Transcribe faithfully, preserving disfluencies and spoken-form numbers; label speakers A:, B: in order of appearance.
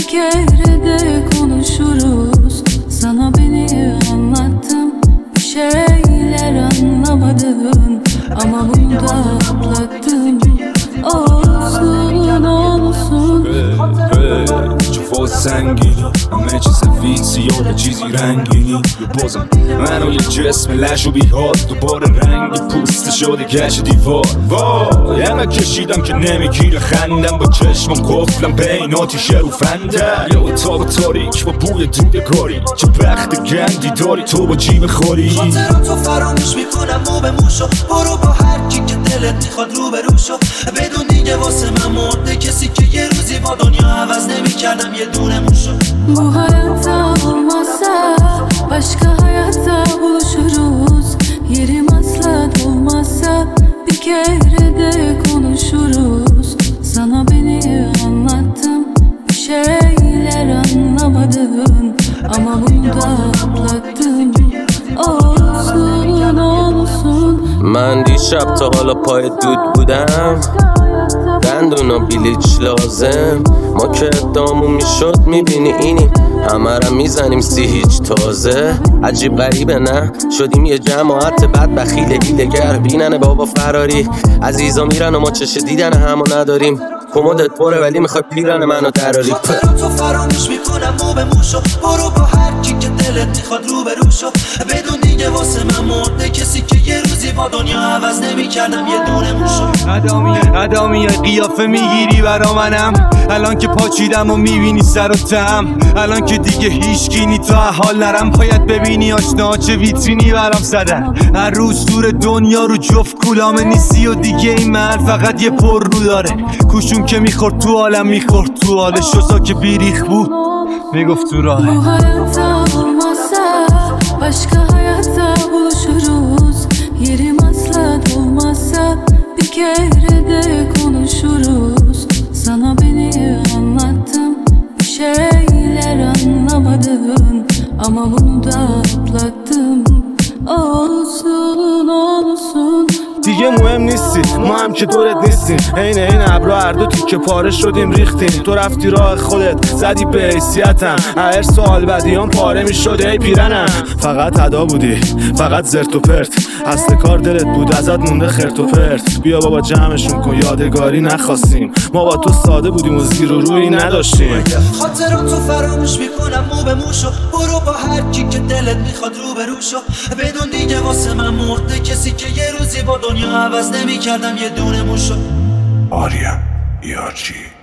A: kere de konuşuruz. Sana beni anlattım, bir şeyler anlamadın ama bunu da atlattım. Olsun olsun.
B: hey, hey. چه فاز سنگینی همه چیز فیکسی یا چیزی رنگینی یه بازم منو یه جسم لش و بیحال دوباره رنگ پوست شده گشت دیوار وای همه کشیدم که نمیگیره خندم با چشمم قفلم بین آتیشه رو فندم یه اتاق تاریک با بوی دودگاری چه بخت گندی داری تو با جیب خوری
C: خاطراتو فراموش میکنم مو به موشو برو با هر کی که دلت میخواد رو به روشو بدون دیگه واسه من مرده kesi ki یه روزی با دنیا عوض نمیکردم یه دونه موشو
A: Bu hayatta olmazsa başka hayatta buluşuruz. Yerim asla dolmazsa bir kere de konuşuruz. Sana beni anlattım, bir şeyler anlamadın ama bunu da atlattım. Olsun olsun.
D: من دیشب تا حالا پای دود بودم دندونا بلیچ لازم ما که ادامون میشد میبینی اینیم همه را میزنیم سی هیچ تازه عجیب غریبه نه شدیم یه جماعت بد بخیل هیلگر بینن بابا فراری عزیزا میرن و ما چش دیدن همو نداریم کمدت پره ولی میخوای پیرن منو دراری
C: خاطراتو فراموش میکنم مو به موشو برو با هر کی که دلت میخواد رو به روشو بدون دیگه واسه من مرده کسی که یه روزی با دنیا عوض نمیکردم یه دونه موشو
E: ادامی ادامی قیافه میگیری برا منم الان که پاچیدم و میبینی سر و تم الان که دیگه هیچکی نی تو حال نرم باید ببینی آشنا چه ویترینی برام زدن هر روز دور دنیا رو جفت کولامه نیستی و دیگه این من فقط یه پر رو داره کوشون که میخورد تو عالم میخورد تو حالش شسا که بیریخ بود میگفت تو راه
A: Bu hayatta olmazsa başka hayatta buluşuruz. Yerim asla dolmazsa bir kere de konuşuruz. Sana beni anlattım, bir şeyler anlamadın ama bunu da atlattım. Olsun olsun.
F: دیگه مهم نیستی ما هم که دورت نیستیم عین این ابرا هر دو تیکه پاره شدیم ریختیم تو رفتی راه خودت زدی به حیثیتم هر سوال بدیان پاره میشد ای پیرنم فقط ادا بودی فقط زرت و پرت اصل کار دلت بود ازت مونده خرت و پرت بیا بابا جمعشون کن یادگاری نخواستیم ما با تو ساده بودیم و زیر و رویی نداشتیم
C: خاطراتو فراموش میکنم مو به موشو برو با هر کی که دلت میخواد رو به روشو بدون دیگه واسه من مرده کسی که یه روزی با دنیا عوض نمیکردم یه دونه موشو
G: آریا یارچی